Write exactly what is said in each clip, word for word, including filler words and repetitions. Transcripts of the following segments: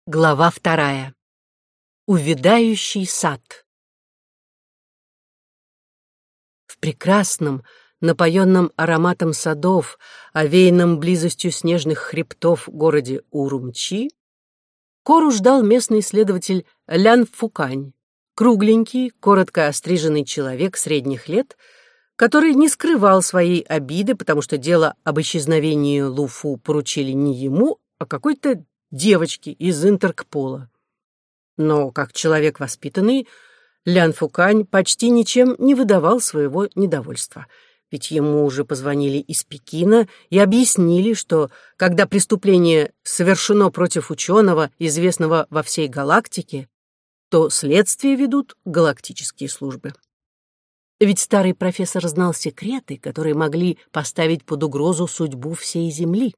Глава вторая. Увядающий сад. В прекрасном, напоенном ароматом садов, овеянном близостью снежных хребтов городе Урумчи, Кору ждал местный следователь Лян Фукань, кругленький, коротко остриженный человек средних лет, который не скрывал своей обиды, потому что дело об исчезновении Луфу поручили не ему, а какой-то девочки из Интеркпола. Но, как человек воспитанный, Лян Фукань почти ничем не выдавал своего недовольства. Ведь ему уже позвонили из Пекина и объяснили, что, когда преступление совершено против ученого, известного во всей галактике, то следствие ведут галактические службы. Ведь старый профессор знал секреты, которые могли поставить под угрозу судьбу всей Земли.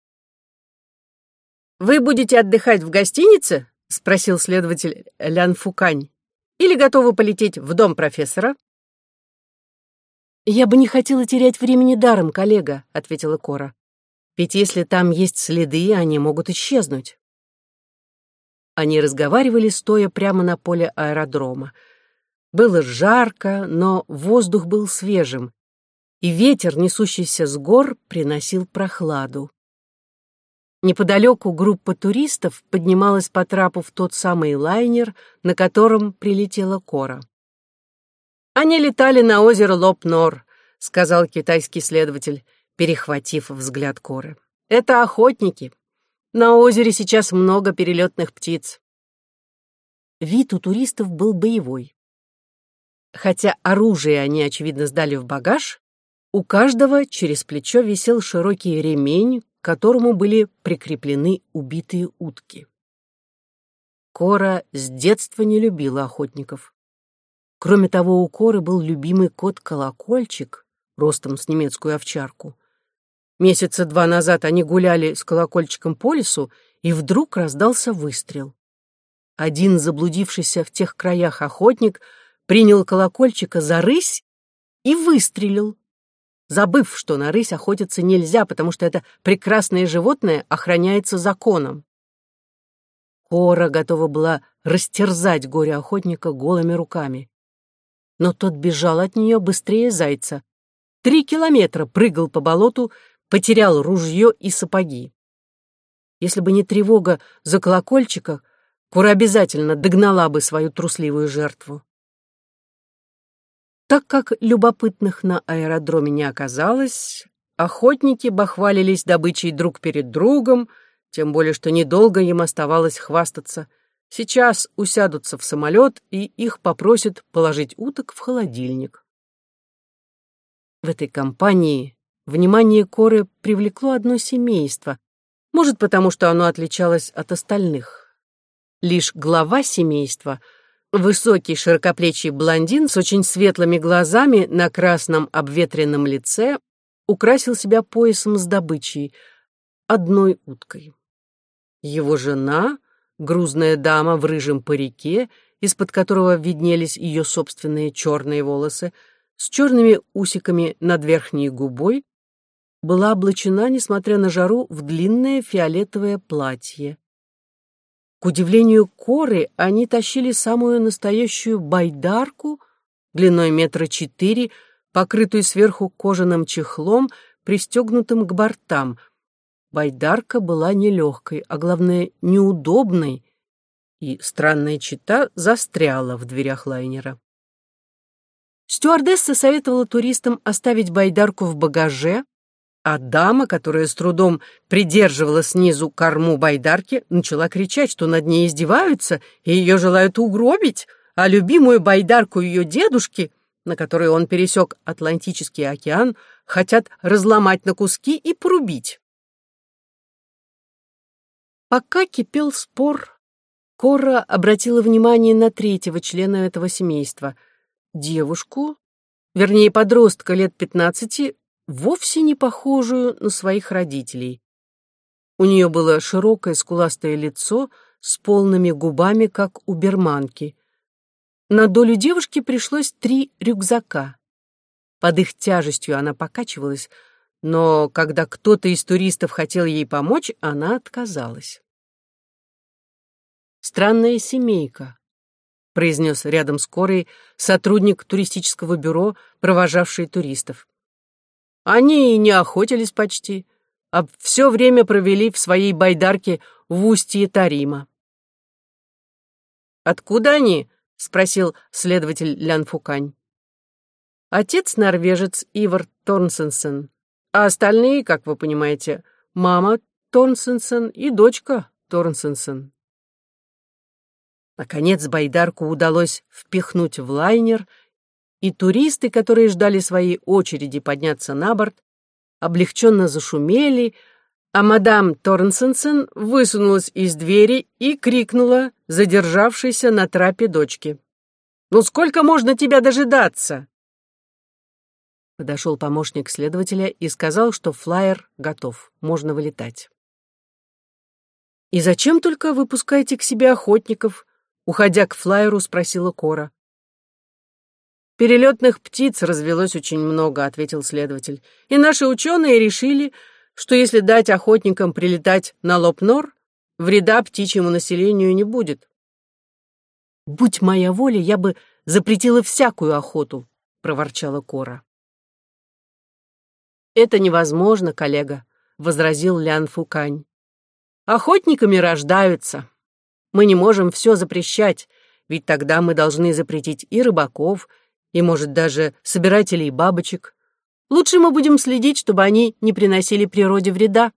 «Вы будете отдыхать в гостинице?» — спросил следователь Лян Фукань. «Или готовы полететь в дом профессора?» «Я бы не хотела терять времени даром, коллега», — ответила Кора. «Ведь если там есть следы, они могут исчезнуть». Они разговаривали, стоя прямо на поле аэродрома. Было жарко, но воздух был свежим, и ветер, несущийся с гор, приносил прохладу. Неподалеку группа туристов поднималась по трапу в тот самый лайнер, на котором прилетела Кора. «Они летали на озеро Лоп-Нор», — сказал китайский следователь, перехватив взгляд Коры. «Это охотники. На озере сейчас много перелетных птиц». Вид у туристов был боевой. Хотя оружие они, очевидно, сдали в багаж, у каждого через плечо висел широкий ремень, к которому были прикреплены убитые утки. Кора с детства не любила охотников. Кроме того, у Коры был любимый кот Колокольчик, ростом с немецкую овчарку. Месяца два назад они гуляли с Колокольчиком по лесу, и вдруг раздался выстрел. Один заблудившийся в тех краях охотник принял Колокольчика за рысь и выстрелил, забыв, что на рысь охотиться нельзя, потому что это прекрасное животное охраняется законом. Кора готова была растерзать горе-охотника голыми руками. Но тот бежал от нее быстрее зайца. Три километра прыгал по болоту, потерял ружье и сапоги. Если бы не тревога за Колокольчика, Кора обязательно догнала бы свою трусливую жертву. Так как любопытных на аэродроме не оказалось, охотники бахвалились добычей друг перед другом, тем более что недолго им оставалось хвастаться. Сейчас усядутся в самолет, и их попросят положить уток в холодильник. В этой компании внимание Коры привлекло одно семейство, может, потому что оно отличалось от остальных. Лишь глава семейства — высокий широкоплечий блондин с очень светлыми глазами на красном обветренном лице украсил себя поясом с добычей, одной уткой. Его жена, грузная дама в рыжем парике, из-под которого виднелись ее собственные черные волосы, с черными усиками над верхней губой, была облачена, несмотря на жару, в длинное фиолетовое платье. К удивлению Коры, они тащили самую настоящую байдарку длиной метра четыре, покрытую сверху кожаным чехлом, пристегнутым к бортам. Байдарка была нелегкой, а главное, неудобной, и странная чета застряла в дверях лайнера. Стюардесса советовала туристам оставить байдарку в багаже, а дама, которая с трудом придерживала снизу корму байдарки, начала кричать, что над ней издеваются и ее желают угробить, а любимую байдарку ее дедушки, на которой он пересек Атлантический океан, хотят разломать на куски и порубить. Пока кипел спор, Кора обратила внимание на третьего члена этого семейства, девушку, вернее, подростка лет пятнадцати, вовсе не похожую на своих родителей. У нее было широкое скуластое лицо с полными губами, как у берманки. На долю девушки пришлось три рюкзака. Под их тяжестью она покачивалась, но когда кто-то из туристов хотел ей помочь, она отказалась. «Странная семейка», — произнес рядом с Корой сотрудник туристического бюро, провожавший туристов. «Они и не охотились почти, а все время провели в своей байдарке в устье Тарима». «Откуда они?» — спросил следователь Лян Фукань. «Отец норвежец Ивар Торнсенсен, а остальные, как вы понимаете, мама Торнсенсен и дочка Торнсенсен». Наконец байдарку удалось впихнуть в лайнер, и туристы, которые ждали своей очереди подняться на борт, облегченно зашумели, а мадам Торнсенсен высунулась из двери и крикнула задержавшейся на трапе дочке: «Ну сколько можно тебя дожидаться?» Подошел помощник следователя и сказал, что флайер готов, можно вылетать. «И зачем только вы пускаете к себе охотников?» Уходя к флайеру, спросила Кора. «Перелетных птиц развелось очень много», — ответил следователь. «И наши ученые решили, что если дать охотникам прилетать на Лопнор, вреда птичьему населению не будет». «Будь моя воля, я бы запретила всякую охоту», — проворчала Кора. «Это невозможно, коллега», — возразил Лян Фукань. «Охотниками рождаются. Мы не можем все запрещать, ведь тогда мы должны запретить и рыбаков, и, может, даже собирателей бабочек. Лучше мы будем следить, чтобы они не приносили природе вреда».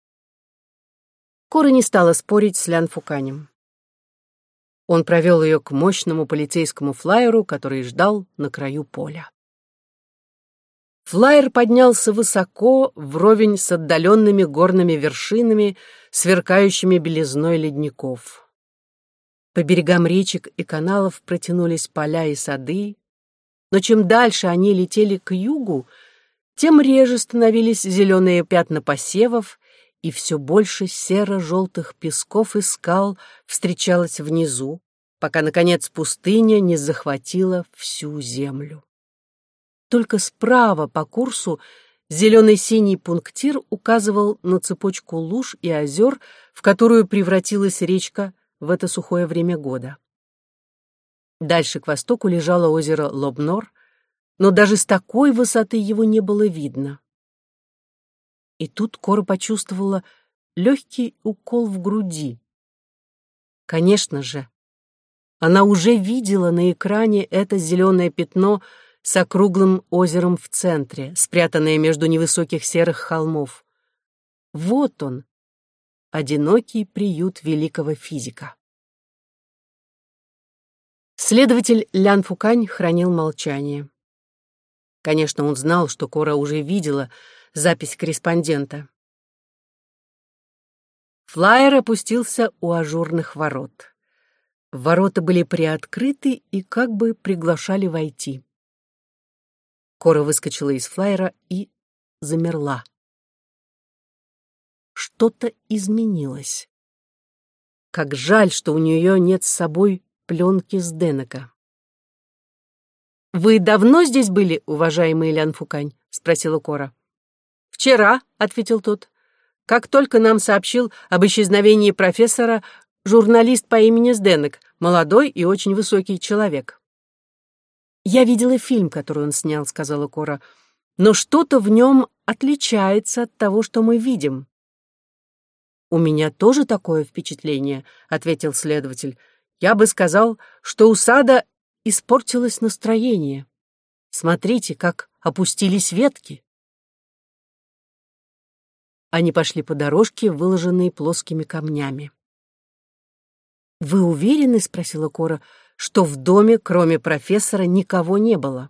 Кора не стала спорить с Лян Фуканем. Он провел ее к мощному полицейскому флайеру, который ждал на краю поля. Флайер поднялся высоко, вровень с отдаленными горными вершинами, сверкающими белизной ледников. По берегам речек и каналов протянулись поля и сады, но чем дальше они летели к югу, тем реже становились зеленые пятна посевов, и все больше серо-желтых песков и скал встречалось внизу, пока, наконец, пустыня не захватила всю землю. Только справа по курсу зеленый-синий пунктир указывал на цепочку луж и озер, в которую превратилась речка в это сухое время года. Дальше к востоку лежало озеро Лобнор, но даже с такой высоты его не было видно. И тут Кора почувствовала легкий укол в груди. Конечно же, она уже видела на экране это зеленое пятно с округлым озером в центре, спрятанное между невысоких серых холмов. Вот он, одинокий приют великого физика. Следователь Лян Фукань хранил молчание. Конечно, он знал, что Кора уже видела запись корреспондента. Флайер опустился у ажурных ворот. Ворота были приоткрыты и как бы приглашали войти. Кора выскочила из флайера и замерла. Что-то изменилось. Как жаль, что у нее нет с собой пленки с Денека. «Вы давно здесь были, уважаемый Лян Фукань?» — спросила Кора. «Вчера», — ответил тот. «Как только нам сообщил об исчезновении профессора журналист по имени Сденек, молодой и очень высокий человек». «Я видела фильм, который он снял», — сказала Кора, «но что-то в нем отличается от того, что мы видим». «У меня тоже такое впечатление», — ответил следователь. «Я бы сказал, что у сада испортилось настроение. Смотрите, как опустились ветки». Они пошли по дорожке, выложенной плоскими камнями. «Вы уверены, — спросила Кора, — что в доме, кроме профессора, никого не было?»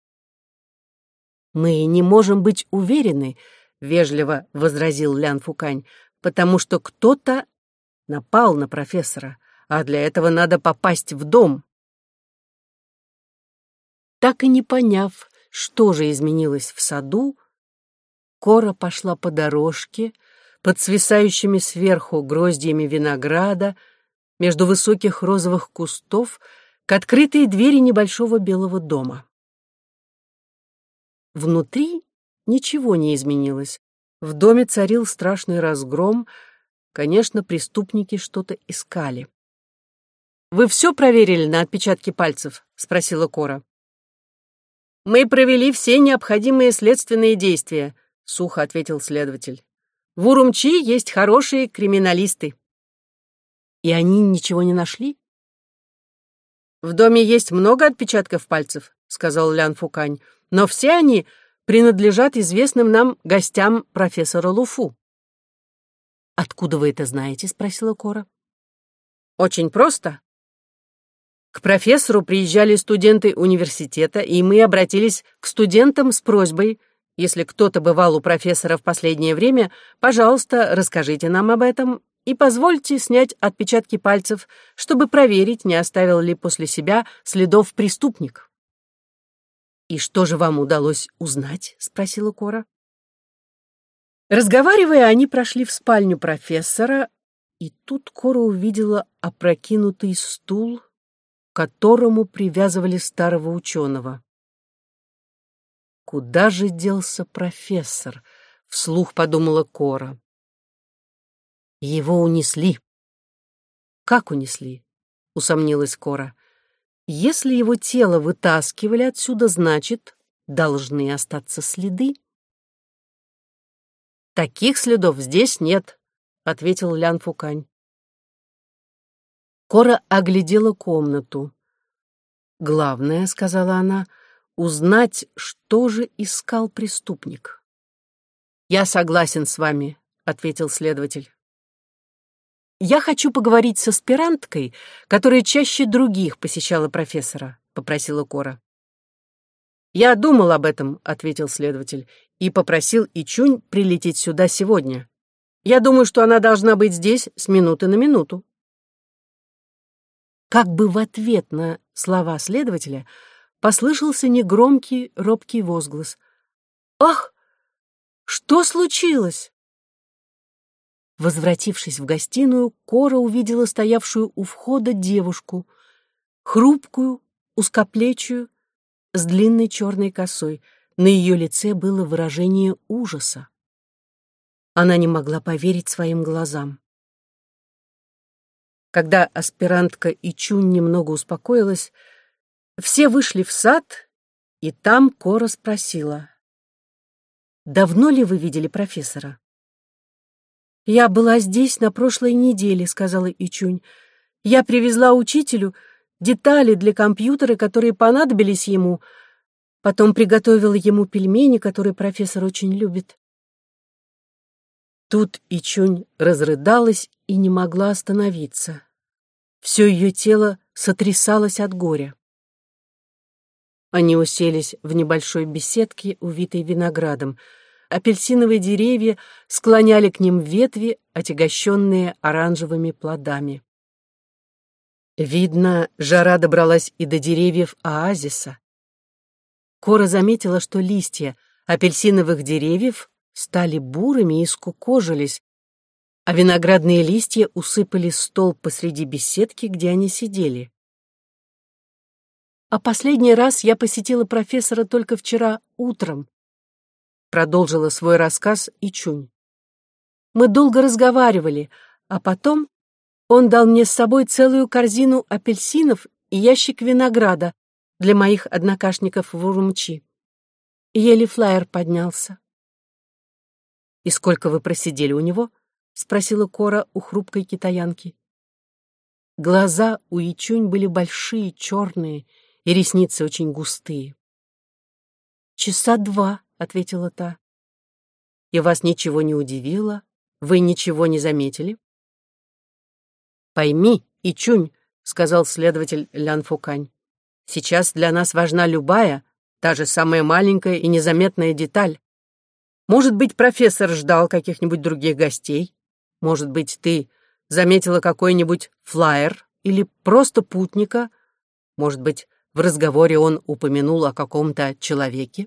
«Мы не можем быть уверены, — вежливо возразил Лян Фукань, — потому что кто-то напал на профессора, а для этого надо попасть в дом». Так и не поняв, что же изменилось в саду, Кора пошла по дорожке, под свисающими сверху гроздьями винограда, между высоких розовых кустов, к открытой двери небольшого белого дома. Внутри ничего не изменилось. В доме царил страшный разгром. Конечно, преступники что-то искали. «Вы все проверили на отпечатки пальцев?» — спросила Кора. «Мы провели все необходимые следственные действия», — сухо ответил следователь. «В Урумчи есть хорошие криминалисты». «И они ничего не нашли?» «В доме есть много отпечатков пальцев», — сказал Лян Фукань, «но все они принадлежат известным нам гостям профессора Луфу». «Откуда вы это знаете?» — спросила Кора. «Очень просто. К профессору приезжали студенты университета, и мы обратились к студентам с просьбой: если кто-то бывал у профессора в последнее время, пожалуйста, расскажите нам об этом и позвольте снять отпечатки пальцев, чтобы проверить, не оставил ли после себя следов преступник». «И что же вам удалось узнать?» — спросила Кора. Разговаривая, они прошли в спальню профессора, и тут Кора увидела опрокинутый стул, к которому привязывали старого ученого. «Куда же делся профессор?» — вслух подумала Кора. «Его унесли». «Как унесли?» — усомнилась Кора. «Если его тело вытаскивали отсюда, значит, должны остаться следы». «Таких следов здесь нет», — ответил Лян Фукань. Кора оглядела комнату. «Главное, — сказала она, — узнать, что же искал преступник». «Я согласен с вами», — ответил следователь. «Я хочу поговорить с аспиранткой, которая чаще других посещала профессора», — попросила Кора. «Я думал об этом», — ответил следователь, «и попросил Ичунь прилететь сюда сегодня. Я думаю, что она должна быть здесь с минуты на минуту». Как бы в ответ на слова следователя послышался негромкий, робкий возглас. «Ах, что случилось?» Возвратившись в гостиную, Кора увидела стоявшую у входа девушку, хрупкую, узкоплечую, с длинной черной косой. На ее лице было выражение ужаса. Она не могла поверить своим глазам. Когда аспирантка Ичунь немного успокоилась, все вышли в сад, и там Кора спросила: «Давно ли вы видели профессора?» «Я была здесь на прошлой неделе», — сказала Ичунь. «Я привезла учителю детали для компьютера, которые понадобились ему. Потом приготовила ему пельмени, которые профессор очень любит». Тут Ичунь разрыдалась и не могла остановиться. Все ее тело сотрясалось от горя. Они уселись в небольшой беседке, увитой виноградом. Апельсиновые деревья склоняли к ним ветви, отягощенные оранжевыми плодами. Видно, жара добралась и до деревьев оазиса. Кора заметила, что листья апельсиновых деревьев стали бурыми и скукожились, а виноградные листья усыпали стол посреди беседки, где они сидели. «А последний раз я посетила профессора только вчера утром», продолжила свой рассказ Ичунь. «Мы долго разговаривали, а потом он дал мне с собой целую корзину апельсинов и ящик винограда для моих однокашников в Урумчи. Еле флаер поднялся». «И сколько вы просидели у него?» — спросила Кора у хрупкой китаянки. Глаза у Ичунь были большие, черные, и ресницы очень густые. «Часа два», — ответила та. «И вас ничего не удивило? Вы ничего не заметили?» «Пойми, Ичунь», — сказал следователь Лян Фукань, «сейчас для нас важна любая, даже самая маленькая и незаметная деталь. Может быть, профессор ждал каких-нибудь других гостей? Может быть, ты заметила какой-нибудь флаер или просто путника? Может быть, в разговоре он упомянул о каком-то человеке?»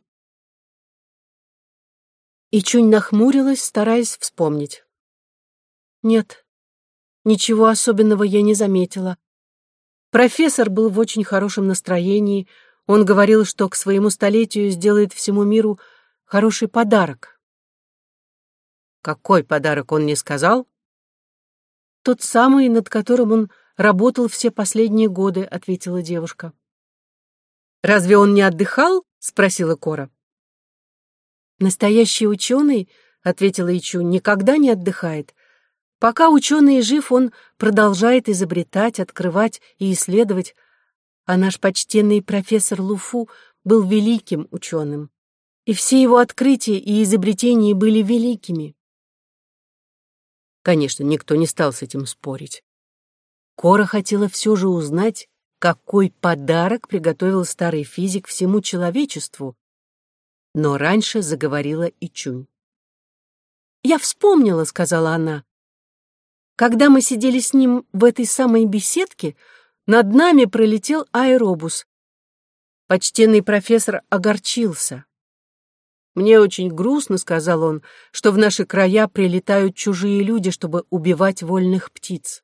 Ичунь нахмурилась, стараясь вспомнить. «Нет, ничего особенного я не заметила. Профессор был в очень хорошем настроении. Он говорил, что к своему столетию сделает всему миру хороший подарок». «Какой подарок, он не сказал?» тот самый, над которым он работал все последние годы», — ответила девушка. «Разве он не отдыхал?» — спросила Кора. «Настоящий ученый, — ответила Ичу, — никогда не отдыхает. Пока ученый жив, он продолжает изобретать, открывать и исследовать, а наш почтенный профессор Луфу был великим ученым, и все его открытия и изобретения были великими». Конечно, никто не стал с этим спорить. Кора хотела все же узнать, какой подарок приготовил старый физик всему человечеству, но раньше заговорила Ичунь. «Я вспомнила, — сказала она, — когда мы сидели с ним в этой самой беседке, над нами пролетел аэробус. Почтенный профессор огорчился. «Мне очень грустно, — сказал он, — что в наши края прилетают чужие люди, чтобы убивать вольных птиц».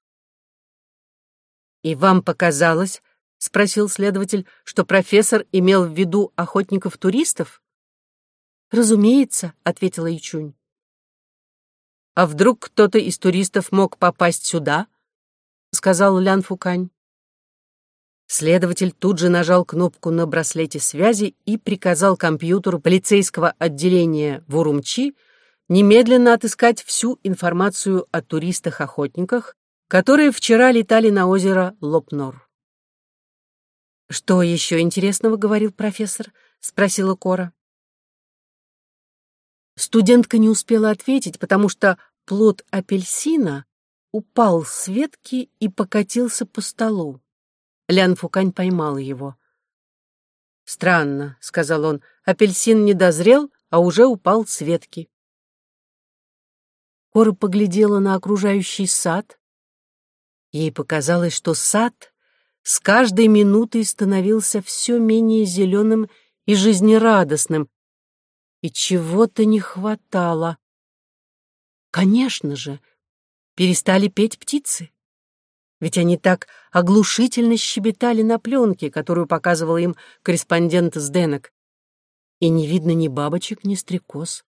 «И вам показалось, — спросил следователь, — что профессор имел в виду охотников-туристов?» «Разумеется, — ответила Ичунь. «А вдруг кто-то из туристов мог попасть сюда?» — сказал Лян Фукань. Следователь тут же нажал кнопку на браслете связи и приказал компьютеру полицейского отделения в Урумчи немедленно отыскать всю информацию о туристах-охотниках, которые вчера летали на озеро Лопнор. «Что еще интересного говорил профессор?» — спросила Кора. Студентка не успела ответить, потому что плод апельсина упал с ветки и покатился по столу. Лян Фукань поймал его. «Странно, — сказал он, — апельсин не дозрел, а уже упал с ветки». Кора поглядела на окружающий сад. Ей показалось, что сад с каждой минутой становился все менее зеленым и жизнерадостным, и чего-то не хватало. Конечно же, перестали петь птицы. Ведь они так оглушительно щебетали на пленке, которую показывал им корреспондент с Денок. И не видно ни бабочек, ни стрекоз.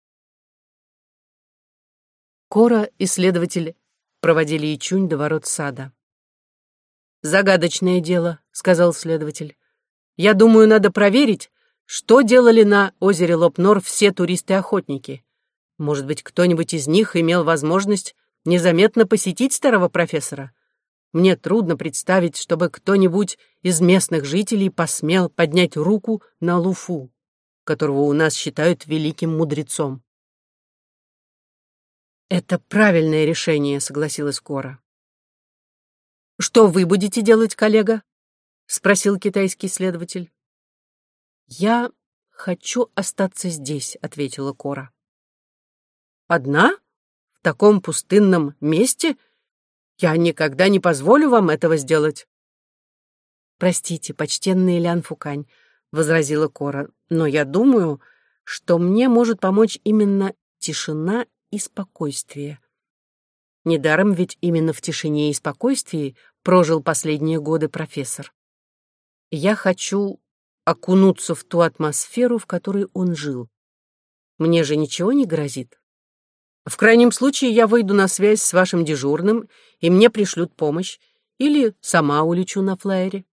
Кора и следователь проводили Ичунь до ворот сада. «Загадочное дело», — сказал следователь. «Я думаю, надо проверить, что делали на озере Лопнор все туристы-охотники. Может быть, кто-нибудь из них имел возможность незаметно посетить старого профессора? Мне трудно представить, чтобы кто-нибудь из местных жителей посмел поднять руку на Луфу, которого у нас считают великим мудрецом». «Это правильное решение», — согласилась Кора. «Что вы будете делать, коллега?» — спросил китайский следователь. «Я хочу остаться здесь», — ответила Кора. «Одна? В таком пустынном месте? Я никогда не позволю вам этого сделать». «Простите, почтенный Лян Фукань», — возразила Кора, «но я думаю, что мне может помочь именно тишина и спокойствие. Недаром ведь именно в тишине и спокойствии прожил последние годы профессор. Я хочу окунуться в ту атмосферу, в которой он жил. Мне же ничего не грозит. В крайнем случае я выйду на связь с вашим дежурным, и мне пришлют помощь, или сама улечу на флайере».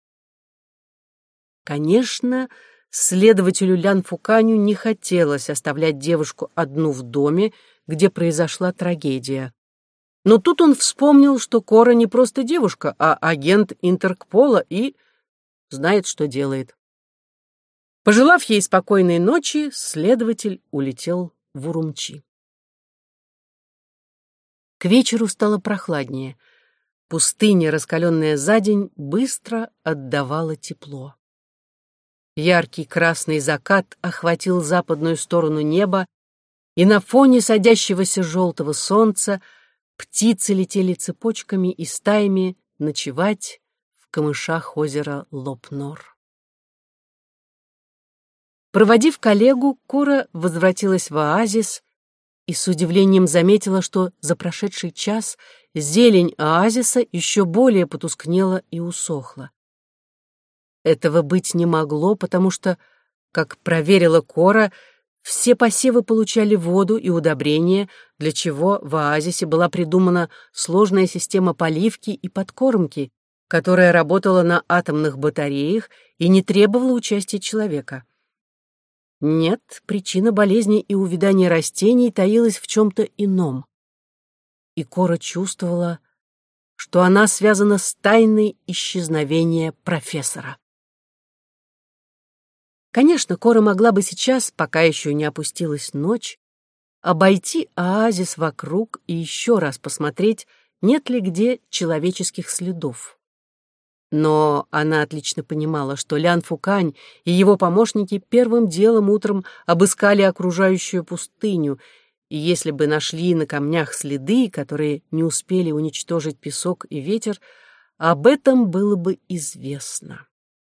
Конечно, следователю Лян Фуканю не хотелось оставлять девушку одну в доме, где произошла трагедия. Но тут он вспомнил, что Кора не просто девушка, а агент Интерпола и знает, что делает. Пожелав ей спокойной ночи, следователь улетел в Урумчи. К вечеру стало прохладнее. Пустыня, раскаленная за день, быстро отдавала тепло. Яркий красный закат охватил западную сторону неба, и на фоне садящегося желтого солнца птицы летели цепочками и стаями ночевать в камышах озера Лопнор. Проводив коллегу, Кора возвратилась в оазис и с удивлением заметила, что за прошедший час зелень оазиса еще более потускнела и усохла. Этого быть не могло, потому что, как проверила Кора, Все посевы получали воду и удобрения, для чего в оазисе была придумана сложная система поливки и подкормки, которая работала на атомных батареях и не требовала участия человека. Нет, причина болезни и увядания растений таилась в чем-то ином. И Кора чувствовала, что она связана с тайной исчезновения профессора. Конечно, Кора могла бы сейчас, пока еще не опустилась ночь, обойти оазис вокруг и еще раз посмотреть, нет ли где человеческих следов. Но она отлично понимала, что Лян Фукань и его помощники первым делом утром обыскали окружающую пустыню, и если бы нашли на камнях следы, которые не успели уничтожить песок и ветер, об этом было бы известно.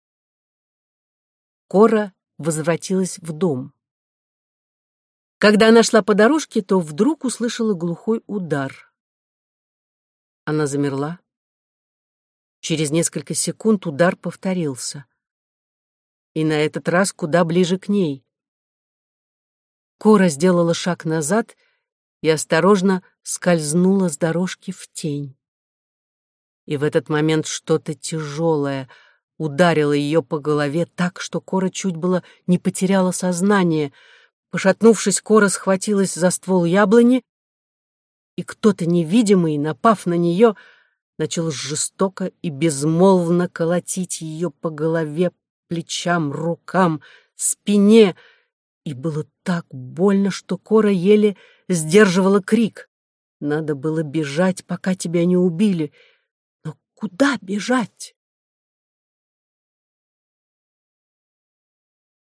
Кора возвратилась в дом. Когда она шла по дорожке, то вдруг услышала глухой удар. Она замерла. Через несколько секунд удар повторился. И на этот раз куда ближе к ней. Кора сделала шаг назад и осторожно скользнула с дорожки в тень. И в этот момент что-то тяжелое ударило ее по голове так, что Кора чуть было не потеряла сознание. Пошатнувшись, Кора схватилась за ствол яблони, и кто-то невидимый, напав на нее, начал жестоко и безмолвно колотить ее по голове, плечам, рукам, спине, и было так больно, что Кора еле сдерживала крик. Надо было бежать, пока тебя не убили. Но куда бежать?